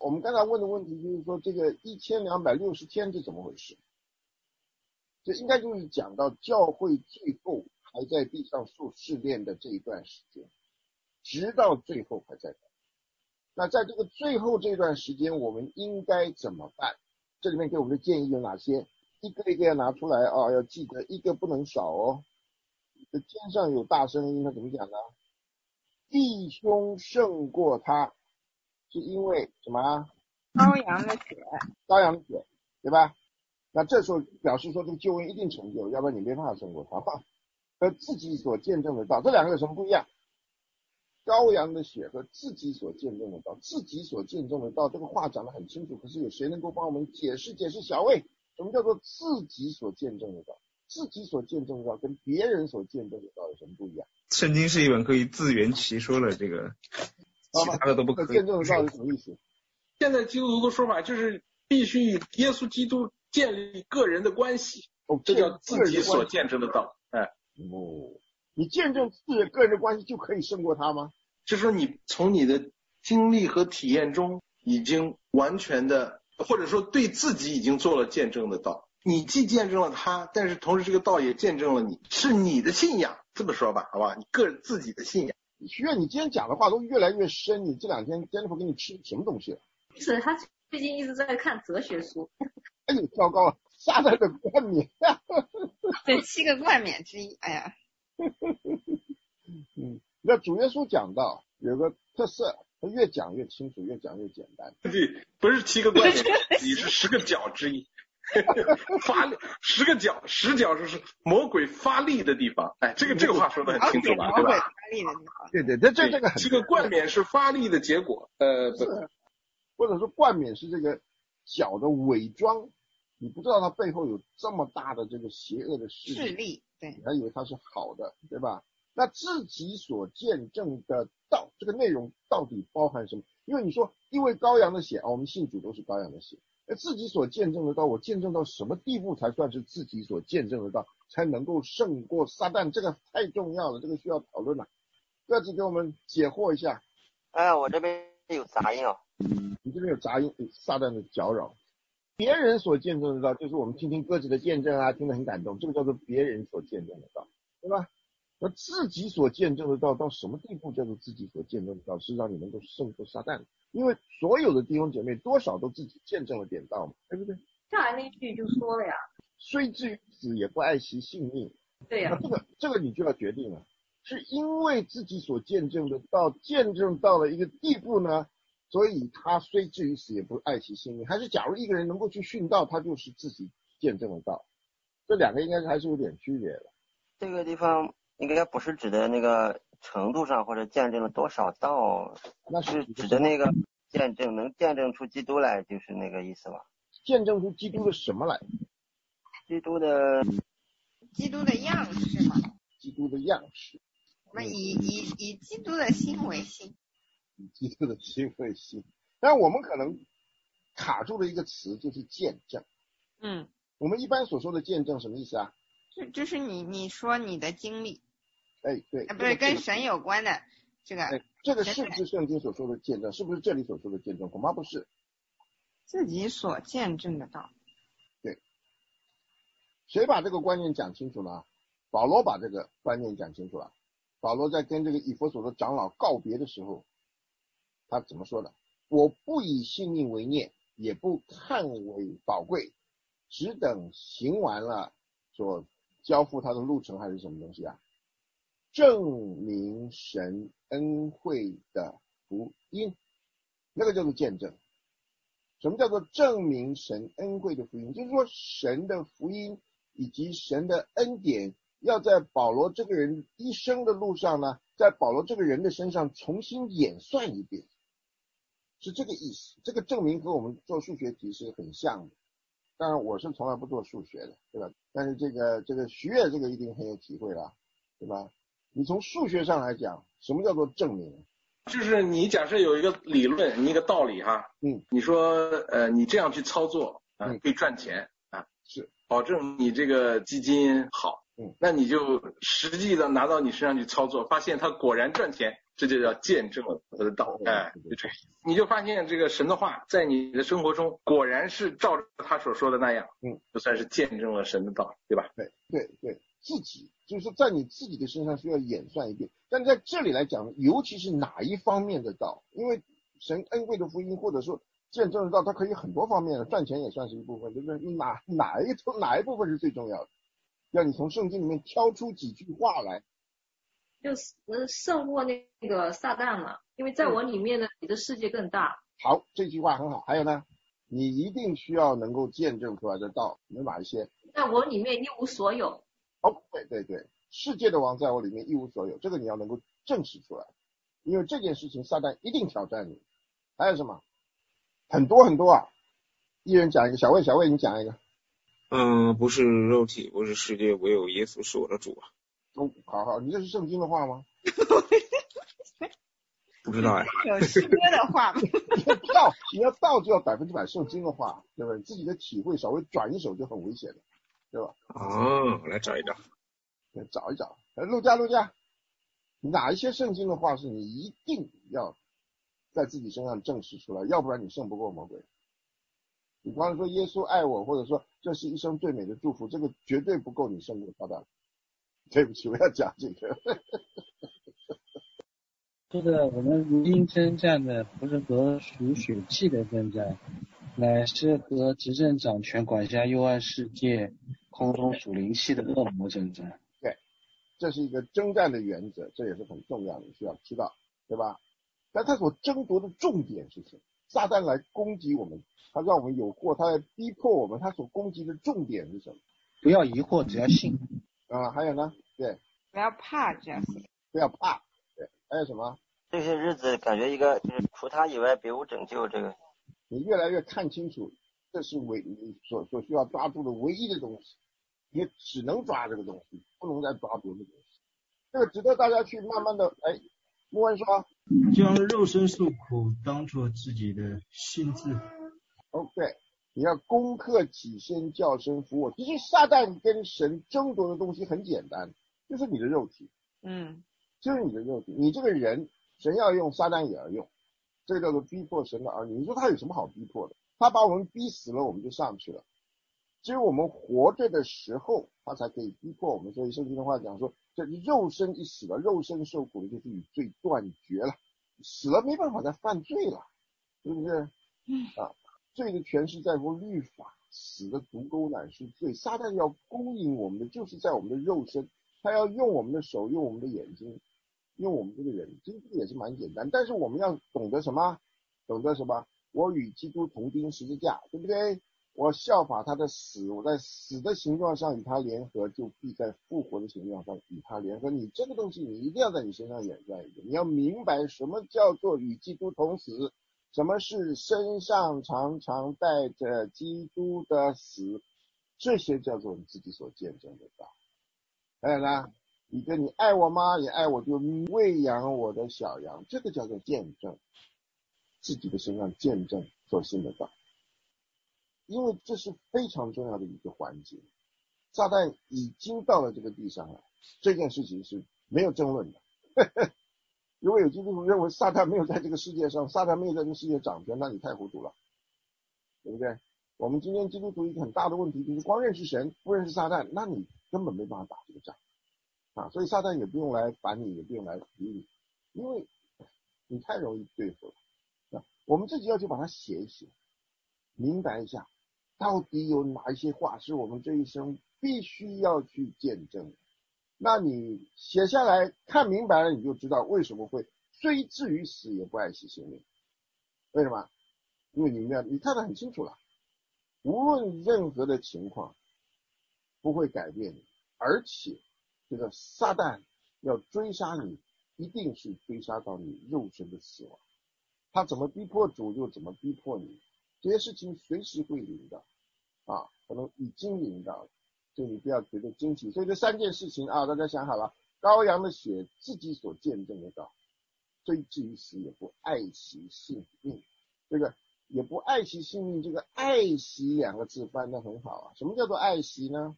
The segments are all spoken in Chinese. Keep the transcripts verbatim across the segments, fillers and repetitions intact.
我们刚才问的问题就是说，这个一千两百六十天是怎么回事？这应该就是讲到教会最后还在地上受试炼的这一段时间，直到最后还在。那在这个最后这段时间，我们应该怎么办？这里面给我们的建议有哪些？一个一个要拿出来啊，要记得一个不能少哦。这天上有大声音，他怎么讲呢？弟兄胜过他，是因为什么？ 羔羊的血， 羔羊的血，对吧？那这时候表示说这个救恩一定成就，要不然你没办法胜过他。和自己所见证的道，这两个有什么不一样？羔羊的血和自己所见证的道，自己所见证的道，这个话讲得很清楚，可是有谁能够帮我们解释解释？小魏，什么叫做自己所见证的道？自己所见证的道跟别人所见证的道有什么不一样？ 圣经是一本可以自圆其说的，这个其他的都不可以。 见证的道是什么意思？ 现在基督徒的说法就是必须与耶稣基督建立个人的关系， 哦， 这叫自己所见证的道。哎， 哦，你见证自己的个人的关系就可以胜过他吗？ 就是说你从你的经历和体验中已经完全的，或者说对自己已经做了见证的道。你既见证了他，但是同时这个道也见证了你，是你的信仰，这么说吧，好吧，你个人自己的信仰。 徐悦，你今天讲的话都越来越深，你这两天 Jennifer 给你吃什么东西了？ 是他最近一直在看哲学书。 哎呦，糟糕了，撒旦的冠冕。 对，七个冠冕之一。哎呀， 嗯，那主耶稣讲到有个特色，他越讲越清楚，越讲越简单。 对，不是七个冠冕，你是十个角之一。发力，十个角，十角就是魔鬼发力的地方。哎，这个这个话说的很清楚吧，对吧？ 发力的地方。 对对，这这这个很。 这个冠冕是发力的结果，呃，不， 或者说冠冕是这个角的伪装，你不知道它背后有这么大的这个邪恶的势势力，对， 你还以为它是好的，对吧？那自己所见证的道，这个内容到底包含什么？因为你说因为羔羊的血啊，我们信主都是羔羊的血。那自己所见证的道，我见证到什么地步才算是自己所见证的道，才能够胜过撒旦？这个太重要了，这个需要讨论了。各自给我们解惑一下。 哎，我这边有杂音哦。 你这边有杂音，撒旦的搅扰。别人所见证的道，就是我们听听各自的见证啊，听得很感动，这个叫做别人所见证的道，对吧？那自己所见证的道到什么地步叫做自己所见证的道，是让你能够胜过撒旦？因为所有的弟兄姐妹多少都自己见证了点道嘛，对不对？ 下来那句就说了呀， 虽至于死也不爱惜性命。 对呀， 那这个这个你就要决定了，是因为自己所见证的道见证到了一个地步呢，所以他虽至于死也不爱惜性命，还是假如一个人能够去殉道，他就是自己见证的道？这两个应该是还是有点区别的。 这个地方应该不是指的那个程度上或者见证了多少道， 那是指的那个见证能见证出基督来，就是那个意思吧？ 见证出基督的什么来？ 基督的基督的样式嘛。 基督的样式。 我们以以以基督的心为心。 以基督的心为心。但我们可能卡住了一个词，就是见证。 嗯。 我们一般所说的见证什么意思啊？ 就就是你你说你的经历。 哎，对。 啊，不是跟神有关的这个。 哎，这个是不是圣经所说的见证？是不是这里所说的见证？恐怕不是。 自己所见证的道。 对。谁把这个观念讲清楚了？保罗把这个观念讲清楚了。保罗在跟这个以弗所的长老告别的时候，他怎么说的？我不以性命为念，也不看为宝贵，只等行完了所交付他的路程，还是什么东西啊？证明神恩惠的福音，那个叫做见证。什么叫做证明神恩惠的福音？就是说神的福音以及神的恩典要在保罗这个人一生的路上呢，在保罗这个人的身上重新演算一遍，是这个意思。这个证明和我们做数学题是很像的，当然我是从来不做数学的，对吧？但是这个这个徐悦这个一定很有体会了，对吧？你从数学上来讲，什么叫做证明？ 就是你假设有一个理论，你一个道理哈， 嗯， 你说呃你这样去操作啊、呃、会赚钱啊， 是保证你这个基金好， 嗯， 那你就实际的拿到你身上去操作，发现它果然赚钱， 这就叫见证了他的道。哎，就这，你就发现这个神的话在你的生活中果然是照着他所说的那样， 嗯， 就算是见证了神的道，对吧？ 对对对，自己就是在你自己的身上需要演算一遍。但在这里来讲，尤其是哪一方面的道，因为神恩惠的福音或者说见证的道，它可以很多方面的，赚钱也算是一部分，对不对？哪哪一哪一部分是最重要的？要你从圣经里面挑出几句话来。 就是能胜过那个撒旦嘛，因为在我里面呢，你的世界更大。 好，这句话很好。还有呢，你一定需要能够见证出来的道有哪一些？ 在我里面一无所有。 哦，对对对，世界的王在我里面一无所有，这个你要能够证实出来，因为这件事情撒旦一定挑战你。还有什么？很多很多啊，一人讲一个。小魏，小魏你讲一个。 嗯，不是肉体，不是世界，唯有耶稣是我的主啊。 哦，好好，你这是圣经的话吗？ 不知道哎。 有诗歌的话吗？ 你要道，你要道就要百分之百圣经的话，对吧？自己的体会稍微转一手就很危险的，对吧？ 哦，我来找一找。 找一找。陆家，陆家，哪一些圣经的话是你一定要在自己身上证实出来，要不然你胜不过魔鬼。比方说耶稣爱我，或者说这是一生最美的祝福，这个绝对不够你胜过撒旦。对不起，我要讲这个。 说的我们如今征战的不是和属血气的征战，乃是和执政掌权管辖幽暗世界空中属灵气的恶魔征战。 对，这是一个征战的原则，这也是很重要的，需要知道，对吧？但他所争夺的重点是什么？撒旦来攻击我们，他让我们有祸，他来逼迫我们，他所攻击的重点是什么？ 不要疑惑，只要信。 啊，还有呢？对， 不要怕，这样子。 不要怕。对，还有什么？ 这些日子感觉一个就是除他以外别无拯救，这个你越来越看清楚，这是唯你所所需要抓住的唯一的东西，你只能抓这个东西，不能再抓别的东西。这个值得大家去慢慢的，哎，莫文说， 将肉身受苦当作自己的心智。 哦，对，你要攻克己身，叫声服我。其实撒旦跟神争夺的东西很简单，就是你的肉体， 嗯， 就是你的肉体，你这个人，神要用，撒旦也要用，这个叫做逼迫神的儿女。你说他有什么好逼迫的？他把我们逼死了，我们就上去了。只有我们活着的时候，他才可以逼迫我们。所以圣经的话讲说，这肉身一死了，肉身受苦的就是与罪断绝了，死了没办法再犯罪了，是不是？啊，罪的权势在乎律法，死的毒钩乃是罪。撒旦要勾引我们的，就是在我们的肉身，他要用我们的手，用我们的眼睛，用我们这个人，其实这个也是蛮简单。但是我们要懂得什么？懂得什么？我与基督同钉十字架，对不对？我效法他的死，我在死的形状上与他联合，就必在复活的形状上与他联合。你这个东西你一定要在你身上演算一遍，你要明白什么叫做与基督同死，什么是身上常常带着基督的死，这些叫做你自己所见证的道。还有呢，你跟你爱我吗？也爱我，就喂养我的小羊，这个叫做见证，自己的身上见证所信的道。因为这是非常重要的一个环节，撒旦已经到了这个地上了，这件事情是没有争论的。如果有基督徒认为撒旦没有在这个世界上，撒旦没有在这个世界掌权，那你太糊涂了，对不对？我们今天基督徒一个很大的问题就是光认识神不认识撒旦，那你根本没办法打这个仗啊！所以撒旦也不用来烦你，也不用来理你，因为你太容易对付了。啊，我们自己要去把它写一写，明白一下到底有哪一些话是我们这一生必须要去见证的。那你写下来看明白了，你就知道为什么会虽至于死也不爱惜性命。为什么？因为你们你看得很清楚了，无论任何的情况不会改变你，而且这个撒旦要追杀你，一定是追杀到你肉身的死亡。他怎么逼迫主就怎么逼迫你，这些事情随时会临到啊，可能已经临到了，所以你不要觉得惊奇。所以这三件事情啊，大家想好了，羔羊的血，自己所见证的道，虽至于死也不爱惜性命。这个也不爱惜性命，这个爱惜两个字翻得很好啊。什么叫做爱惜呢？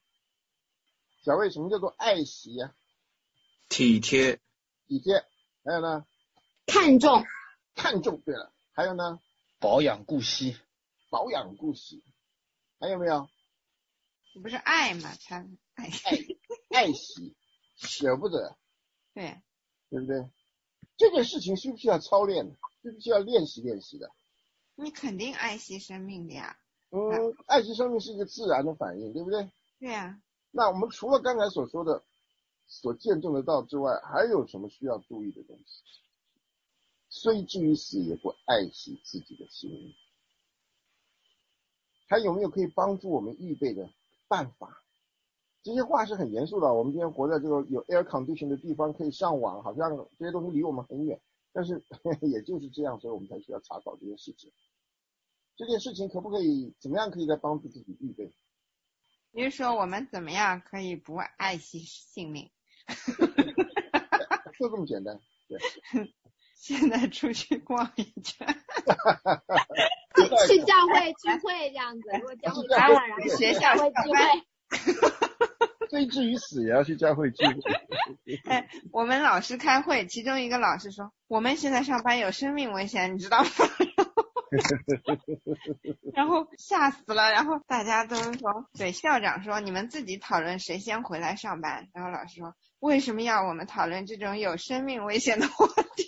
小魏，什么叫做爱惜啊？ 体贴。 体贴。还有呢？ 看重， 看重。对了，还有呢？ 保养顾惜， 保养顾惜，还有没有？ 你不是爱吗？他爱爱爱惜，舍不得， 对对不对？这件事情需不需要操练？需不需要练习练习的？ 你肯定爱惜生命的呀。 嗯，爱惜生命是一个自然的反应，对不对？ 对呀。 那我们除了刚才所说的、所见证的道之外，还有什么需要注意的东西？虽至于死，也不爱惜自己的性命。还有没有可以帮助我们预备的办法？这些话是很严肃的。我们今天活在这个有 air condition 的地方，可以上网，好像这些东西离我们很远，但是呵呵也就是这样，所以我们才需要查找这些事情。这件事情可不可以怎么样可以来帮助自己预备？ 你是说我们怎么样可以不爱惜性命？ 就这么简单。对。 现在出去逛一圈。 去教会聚会这样子，如果教会开了，然后学校会聚会。 虽至于死也要去教会聚会。 哎，我们老师开会，其中一个老师说，我们现在上班有生命危险，你知道吗？然后吓死了，然后大家都说，对，校长说你们自己讨论谁先回来上班，然后老师说为什么要我们讨论这种有生命危险的话题？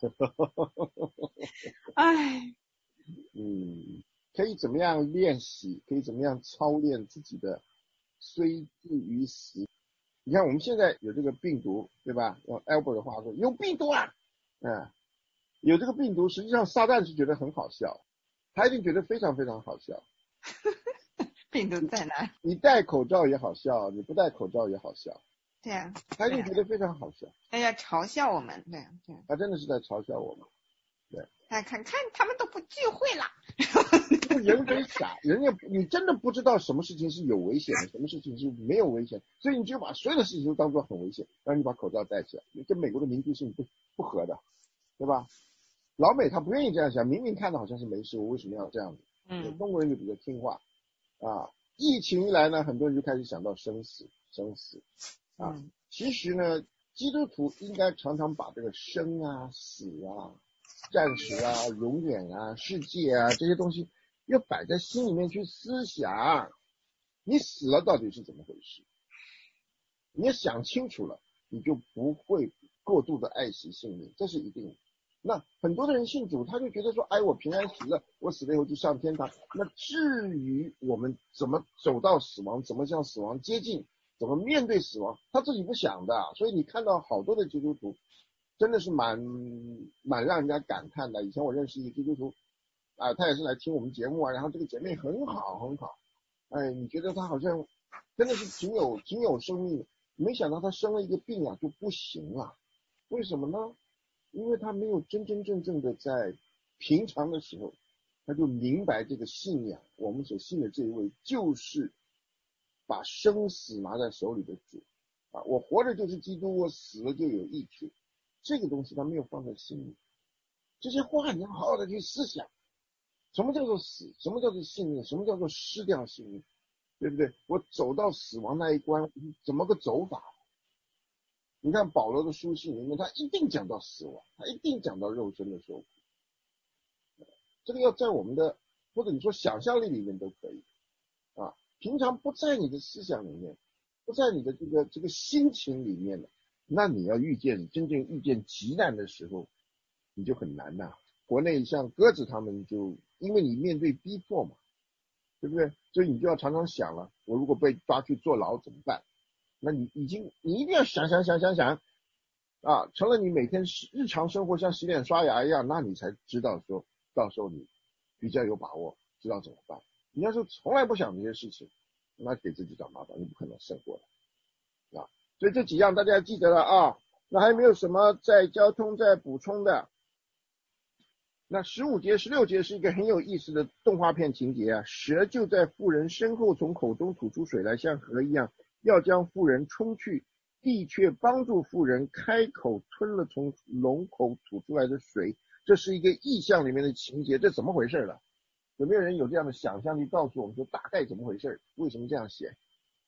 哎， 嗯，可以怎么样练习？可以怎么样操练自己的虽至于死？你看我们现在有这个病毒，对吧？用 Albert 的话说，有病毒啊，嗯，有这个病毒，实际上撒旦是觉得很好笑，他一定觉得非常非常好笑。 病毒在哪？ 你戴口罩也好笑，你不戴口罩也好笑。 对啊， 他一定觉得非常好笑。 他要嘲笑我们，对对。 他真的是在嘲笑我们，对。 哎，看看他们都不聚会了。 人非傻，人家你真的不知道什么事情是有危险的，什么事情是没有危险，所以你就把所有的事情都当作很危险，然后你把口罩戴起来，跟美国的民族性不不合的，对吧？老美他不愿意这样想，明明看的好像是没事，我为什么要这样子？ 嗯， 中国人就比较听话啊。疫情一来呢，很多人就开始想到生死，生死啊。 嗯、 其实呢，基督徒应该常常把这个生啊、死啊、暂时啊、永远啊、世界啊这些东西要摆在心里面去思想。你死了到底是怎么回事？你要想清楚了，你就不会过度的爱惜性命，这是一定的。那很多的人信主，他就觉得说，哎，我平安死了，我死了以后就上天堂。那至于我们怎么走到死亡，怎么向死亡接近，怎么面对死亡，他自己不想的。所以你看到好多的基督徒，真的是蛮蛮让人家感叹的。以前我认识一个基督徒，啊，他也是来听我们节目啊，然后这个姐妹很好很好，哎，你觉得她好像真的是挺有挺有生命的，没想到她生了一个病啊，就不行了。为什么呢？因为他没有真真正正的在平常的时候，他就明白这个信仰，我们所信的这一位就是把生死拿在手里的主啊！我活着就是基督，我死了就有益处。这个东西他没有放在心里，这些话你要好好的去思想。什么叫做死？什么叫做性命？什么叫做失掉性命？对不对？我走到死亡那一关，怎么个走法？你看保罗的书信里面，他一定讲到死亡，他一定讲到肉身的受苦。这个要在我们的，或者你说想象力里面都可以啊。平常不在你的思想里面，不在你的这个这个心情里面的，那你要遇见真正遇见极难的时候，你就很难呐。国内像鸽子他们就因为你面对逼迫嘛，对不对？所以你就要常常想了，我如果被抓去坐牢怎么办？那你已经你一定要想想想想想啊，成了你每天日常生活像洗脸刷牙一样，那你才知道说到时候你比较有把握，知道怎么办。你要是从来不想这些事情，那给自己找麻烦，你不可能胜过的啊。所以这几样大家要记得了啊。那还有没有什么在交通再补充的？那十五节、十六节是一个很有意思的动画片情节啊。蛇就在妇人身后从口中吐出水来，像河一样，要将妇人冲去，地却帮助妇人开口吞了从龙口吐出来的水。这是一个意象里面的情节，这怎么回事了？有没有人有这样的想象力告诉我们说大概怎么回事？为什么这样写？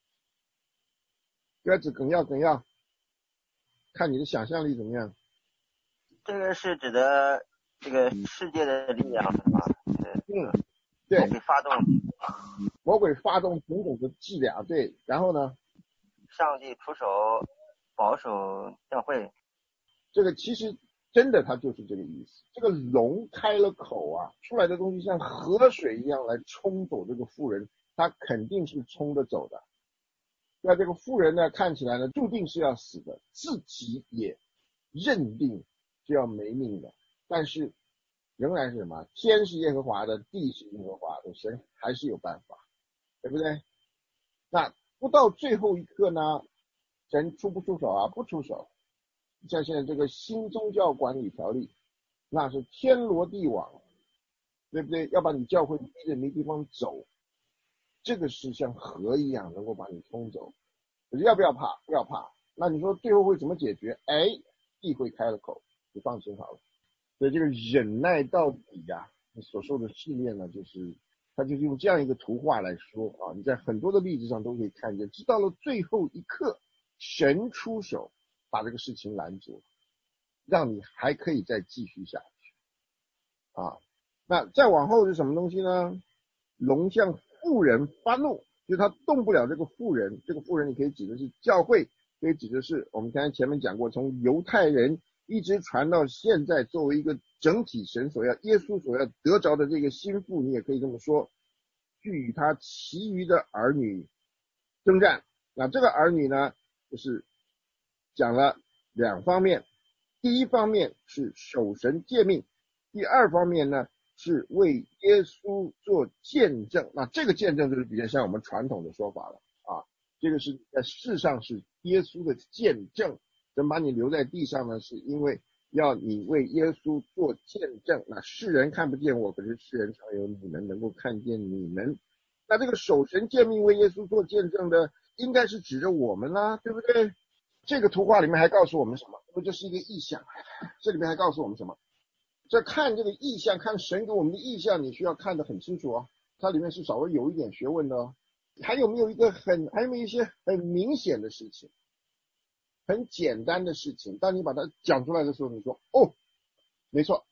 鸽子梗要梗要，看你的想象力怎么样。 这个是指的这个世界的力量是吗？ 嗯，对， 可以发动魔鬼发动种种的伎俩，对，然后呢， 上帝出手保守教会。 这个其实真的它就是这个意思。这个龙开了口啊，出来的东西像河水一样来冲走这个妇人，他肯定是冲得走的。那这个妇人呢，看起来呢注定是要死的，自己也认定是要没命的，但是仍然是什么？天是耶和华的，地是耶和华的，神还是有办法，对不对？那不到最后一刻呢，神出不出手啊？不出手。像现在这个新宗教管理条例，那是天罗地网，对不对？要把你教会逼着没地方走，这个是像河一样能够把你冲走。要不要怕？不要怕。那你说最后会怎么解决？哎，地会开了口，你放心好了。所以这个忍耐到底呀、啊，你所受的试炼呢，就是他就是用这样一个图画来说啊，你在很多的例子上都可以看见，直到了最后一刻，神出手把这个事情拦住，让你还可以再继续下去啊。那再往后是什么东西呢？龙向妇人发怒，就是他动不了这个妇人，这个妇人你可以指的是教会，可以指的是我们刚才前面讲过，从犹太人一直传到现在，作为一个整体神所要耶稣所要得着的这个心腹，你也可以这么说，去与他其余的儿女征战。那这个儿女呢，就是讲了两方面，第一方面是守神诫命，第二方面呢是为耶稣做见证。那这个见证就是比较像我们传统的说法了啊，这个是在世上是耶稣的见证，神把你留在地上呢，是因为要你为耶稣做见证。那世人看不见我，可是世人常有你们能够看见你们。那这个守神诫命为耶稣做见证的，应该是指着我们啦，对不对？这个图画里面还告诉我们什么？这是一个意象，这里面还告诉我们什么？这看这个意象，看神给我们的意象，你需要看得很清楚哦，它里面是稍微有一点学问的哦。还有没有一个很，还有没有一些很明显的事情，很简单的事情，当你把它讲出来的时候，你说哦，没错。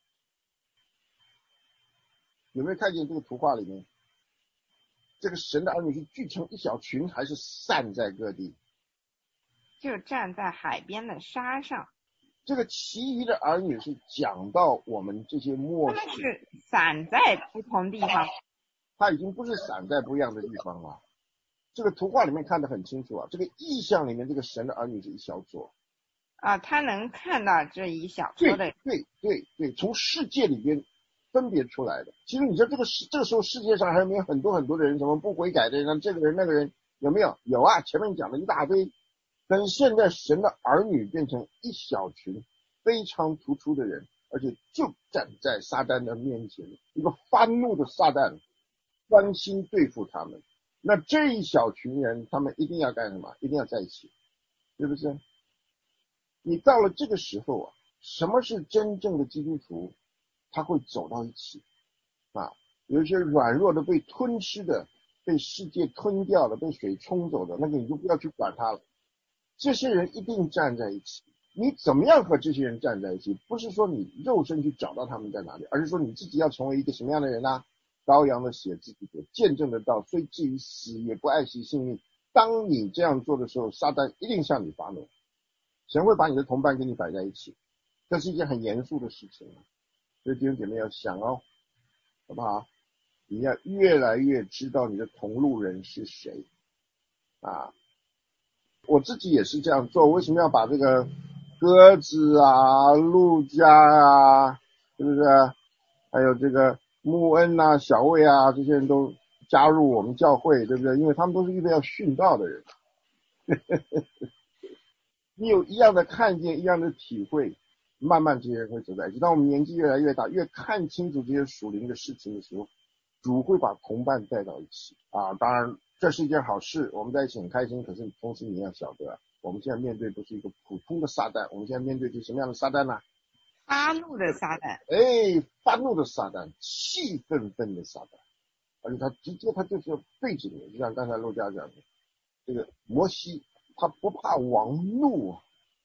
有没有看见这个图画里面，这个神的儿女是聚成一小群，还是散在各地？ 就站在海边的沙上。 这个其余的儿女是讲到我们这些末世， 他们是散在不同地方， 他已经不是散在不一样的地方了。这个图画里面看得很清楚啊，这个意象里面这个神的儿女是一小撮啊，他能看到这一小撮的， 对对对对，从世界里边分别出来的。其实你说这个世这个时候世界上还有没有很多很多的人，什么不悔改的人，这个人那个人有没有？有啊，前面讲了一大堆。但是现在神的儿女变成一小群非常突出的人，而且就站在撒旦的面前，一个发怒的撒旦专心对付他们。那这一小群人，他们一定要干什么？一定要在一起，是不是？你到了这个时候啊，什么是真正的基督徒？他会走到一起啊。有一些软弱的被吞吃的，被世界吞掉的，被水冲走的，那个你就不要去管他了。这些人一定站在一起。你怎么样和这些人站在一起？不是说你肉身去找到他们在哪里，而是说你自己要成为一个什么样的人呢、啊？羔羊的血自己所见证得到，虽至于死也不爱惜性命。当你这样做的时候，撒旦一定向你发怒，神会把你的同伴跟你摆在一起，这是一件很严肃的事情。所以弟兄姐妹要想哦，好不好？你要越来越知道你的同路人是谁啊。我自己也是这样做，为什么要把这个鸽子啊、陆家啊，是不是？还有这个穆恩啊、小魏啊，这些人都加入我们教会，对不对？因为他们都是预备要殉道的人。你有一样的看见，一样的体会，慢慢这些人会走在一起。当我们年纪越来越大，越看清楚这些属灵的事情的时候，主会把同伴带到一起啊。当然这是一件好事，我们在一起很开心。可是同时你要晓得，我们现在面对不是一个普通的撒旦，我们现在面对是什么样的撒旦呢？ 发怒的撒旦。 哎，发怒的撒旦，气愤愤的撒旦，而且他直接他就是要对着你，就像刚才陆家讲的，这个摩西他不怕王怒啊，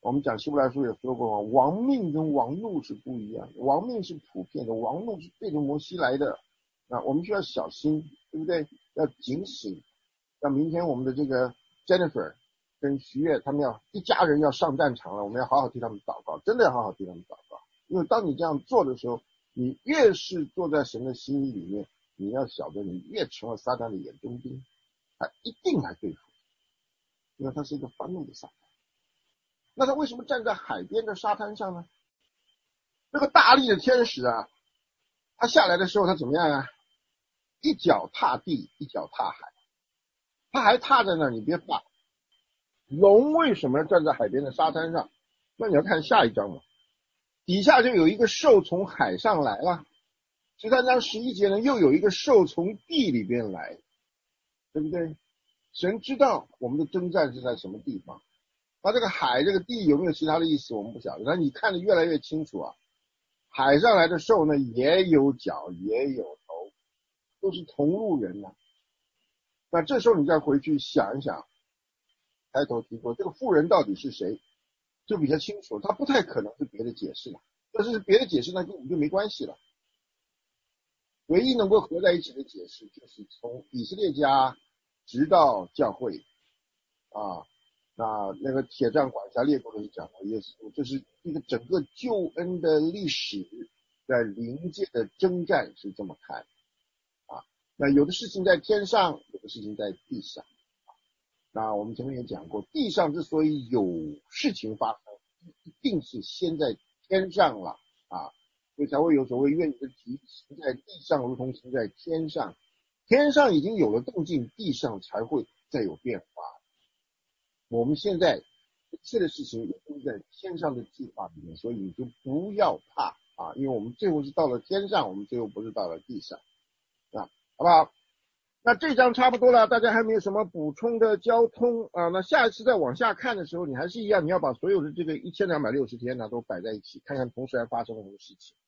我们讲希伯来书也说过，亡命跟亡怒是不一样的，亡命是普遍的，亡怒是对着摩西来的。啊，我们需要小心，对不对？要警醒。像明天我们的这个 Jennifer 跟徐悦他们要一家人要上战场了，我们要好好替他们祷告，真的要好好替他们祷告。因为当你这样做的时候，你越是坐在神的心意里面，你要晓得你越成了撒旦的眼中钉，他一定来对付，因为他是一个愤怒的撒旦。那他为什么站在海边的沙滩上呢？那个大力的天使啊，他下来的时候他怎么样啊？一脚踏地，一脚踏海，他还踏在那儿，你别怕。龙为什么要站在海边的沙滩上？那你要看下一章嘛，底下就有一个兽从海上来了。十三章十一节呢，又有一个兽从地里边来，对不对？神知道我们的征战是在什么地方。那这个海这个地有没有其他的意思我们不晓得，但你看得越来越清楚啊。海上来的兽呢，也有脚也有头，都是同路人呐、啊。那这时候你再回去想一想，开头提过这个妇人到底是谁，就比较清楚，他不太可能是别的解释了。要是别的解释，那跟我们就没关系了。唯一能够合在一起的解释，就是从以色列家直到教会啊。那那个铁杖管辖列国的是讲到耶稣，这是一个整个救恩的历史，在灵界的征战是这么看啊。那有的事情在天上，有的事情在地上。那我们前面也讲过，地上之所以有事情发生，一定是先在天上了啊，所以才会有所谓愿你的旨意行在地上如同行在天上。天上已经有了动静，地上才会再有变化。我们现在一切的事情也都在天上的计划里面，所以你就不要怕啊，因为我们最后是到了天上，我们最后不是到了地上啊，好不好？那这章差不多了，大家还没有什么补充的交通啊？那下一次再往下看的时候，你还是一样，你要把所有的这个一千两百六十天呢都摆在一起，看看同时还发生了什么事情。